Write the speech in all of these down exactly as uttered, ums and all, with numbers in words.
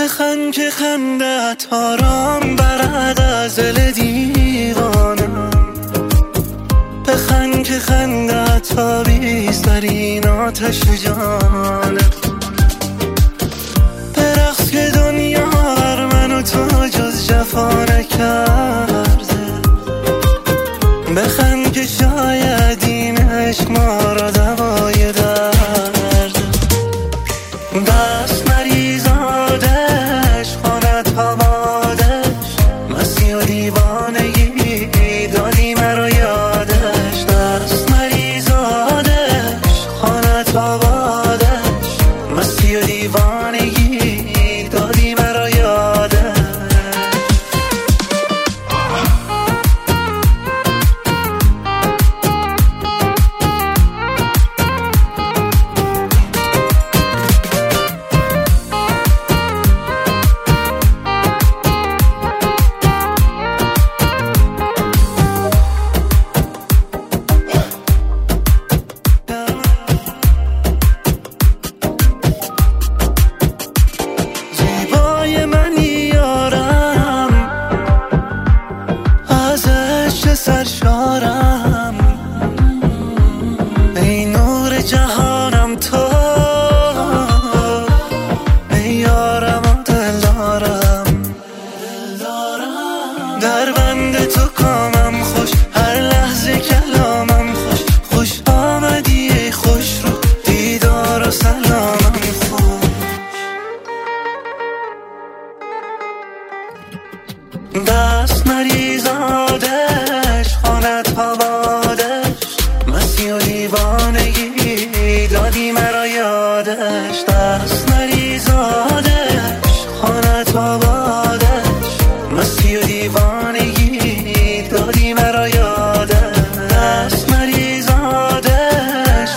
بخند که خندت آرام برد از دل دیوانم، بخند که خندت تابیز در این آتش جانم، برقص که دنیا بر من و تو جز جفا نکرده، بخند که شاید این عشق ما را دوای درده، دست مریض آدش خانت آبادش، مستی و دیوانگی دادی مرا یادش، دست مریض آدش خانت آبادش، مستی و دیوانگی دادی مرا یادش. سرشارم ای نور جهانم تو، ای یارم و دلدارم، در بند تو کامم خوش، هر لحظه کلامم خوش، خوش آمدی ای خوش رو دیدار و سلامم خوش، دست مریض آدش خانت آبادش، مستی و دیوانگی دادی مرا یادش، دست مریض آدش خانت آبادش، مستی و دیوانگی دادی مرا یادش، دست مریض آدش.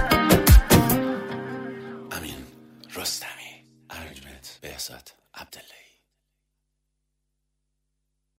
امین رستمی، ارنجمنت بهزاد عبدالله.